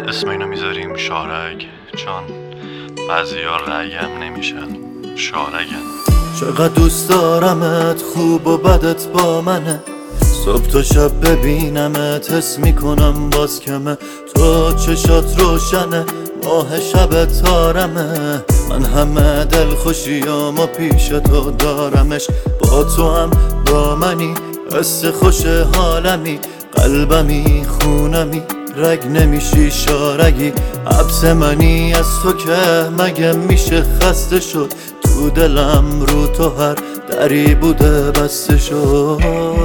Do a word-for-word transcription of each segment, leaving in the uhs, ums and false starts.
اسم اینو میذاریم شارگ، چون بعضیا رگم نمیشن، شارگن. چقدر دوست دارمت، خوب و بدت با منه. صبح تا شب ببینمت، حس میکنم باز کمه. تو چشات روشنه، ماه شب تارمه. من همه دل خوشیامو پیش تو دارمش. با تو هم با منی، حس خوش حالمی. قلبمی خونمی، رگ نمیشی شارگی. حبس منی از تو که مگه میشه خسته شد. تو دلم رو تو هر دری بوده بسته شد.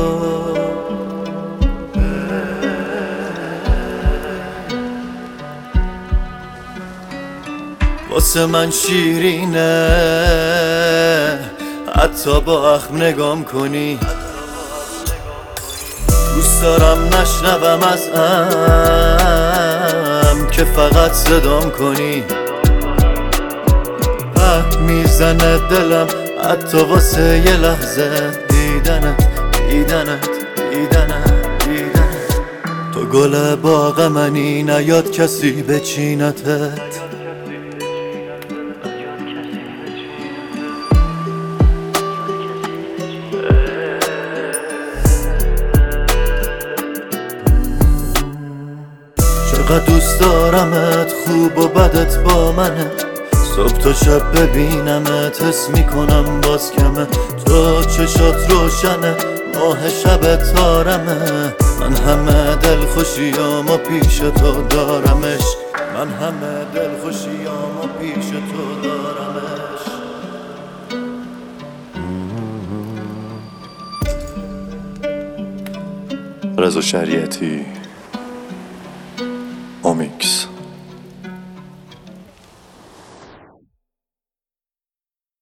واسه من شیرینه، حتی با اخم نگام کنی. دوست دارم نشنوم از ام که فقط صدام کنی. اه میزنه دلم حتی واسه یه لحظه. دیدنت دیدنت دیدنت دیدنت. تو گل باغ منی، نیاد کسی بچینتت. چقدر دوست دارمت، خوب و بدت با منه. صبح تا شب ببینمت، حس میکنم باز کمه. تو چشات روشنه، ماه شب تارمه. من همه دل خوشیامو پیش تو دارمش. من همه دل خوشیامو پیش تو دارمش. رضا شریعتی، اومیکس.